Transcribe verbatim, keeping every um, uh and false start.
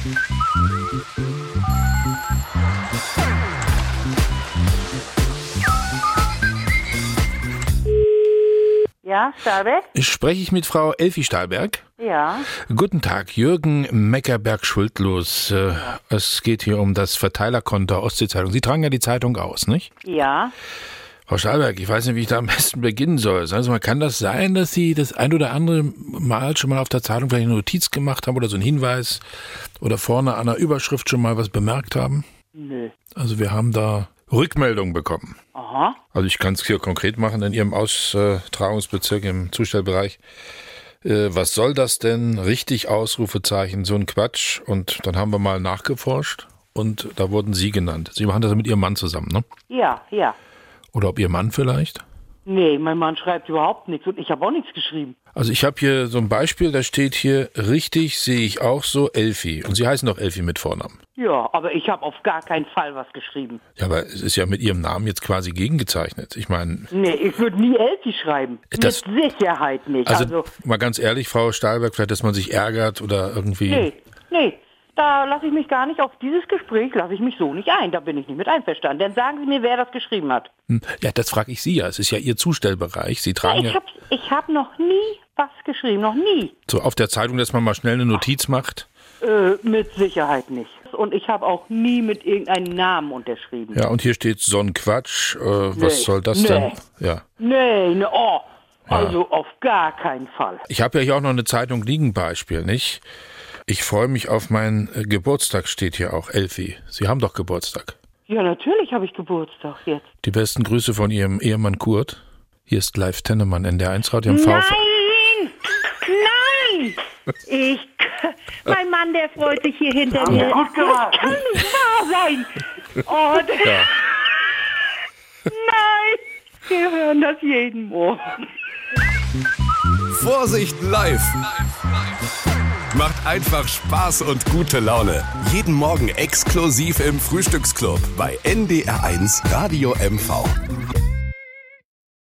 Ja, Stahlberg? Spreche ich mit Frau Elfi Stahlberg? Ja. Guten Tag, Jürgen Meckerberg-Schuldlos. Äh, es geht hier um das Verteilerkonto der Ostsee-Zeitung. Sie tragen ja die Zeitung aus, nicht? Ja. Frau Stahlberg, ich weiß nicht, wie ich da am besten beginnen soll. Sagen Sie mal, kann das sein, dass Sie das ein oder andere Mal schon mal auf der Zeitung vielleicht eine Notiz gemacht haben oder so einen Hinweis oder vorne an der Überschrift schon mal was bemerkt haben? Nö. Also wir haben da Rückmeldungen bekommen. Aha. Also ich kann es hier konkret machen in Ihrem Austragungsbezirk im Zustellbereich. Äh, was soll das denn? Richtig, Ausrufezeichen, so ein Quatsch. Und dann haben wir mal nachgeforscht und da wurden Sie genannt. Sie machen das mit Ihrem Mann zusammen, ne? Ja, ja. Oder ob Ihr Mann vielleicht? Nee, mein Mann schreibt überhaupt nichts und ich habe auch nichts geschrieben. Also ich habe hier so ein Beispiel, da steht hier, richtig sehe ich auch so, Elfi. Und Sie heißen doch Elfi mit Vornamen. Ja, aber ich habe auf gar keinen Fall was geschrieben. Ja, aber es ist ja mit Ihrem Namen jetzt quasi gegengezeichnet. Ich meine... Nee, ich würde nie Elfi schreiben. Das, mit Sicherheit nicht. Also, Also mal ganz ehrlich, Frau Stahlberg, vielleicht, dass man sich ärgert oder irgendwie... Nee, nee. Da lasse ich mich gar nicht, auf dieses Gespräch lasse ich mich so nicht ein. Da bin ich nicht mit einverstanden. Dann sagen Sie mir, wer das geschrieben hat. Ja, das frage ich Sie ja. Es ist ja Ihr Zustellbereich. Sie tragen Ja, ich ja... habe ich hab noch nie was geschrieben, noch nie. So auf der Zeitung, dass man mal schnell eine Notiz macht? Äh, mit Sicherheit nicht. Und ich habe auch nie mit irgendeinem Namen unterschrieben. Ja, und hier steht so ein Quatsch. Äh, was Nee, soll das nee. denn? Ja. Nee, ne, oh. Ja. Also auf gar keinen Fall. Ich habe ja hier auch noch eine Zeitung liegen, Beispiel, nicht? Ich freue mich auf meinen äh, Geburtstag, steht hier auch, Elfi. Sie haben doch Geburtstag. Ja, natürlich habe ich Geburtstag jetzt. Die besten Grüße von Ihrem Ehemann Kurt. Hier ist Live Tennemann, N D R eins Radio im V V. Nein! Nein! Ich, mein Mann, der freut sich hier hinter mir. Gut gemacht. Das kann nicht wahr sein. Oh, der, Ja. nein! Wir hören das jeden Morgen. Vorsicht live! Macht einfach Spaß und gute Laune. Jeden Morgen exklusiv im Frühstücksclub bei N D R eins Radio M V.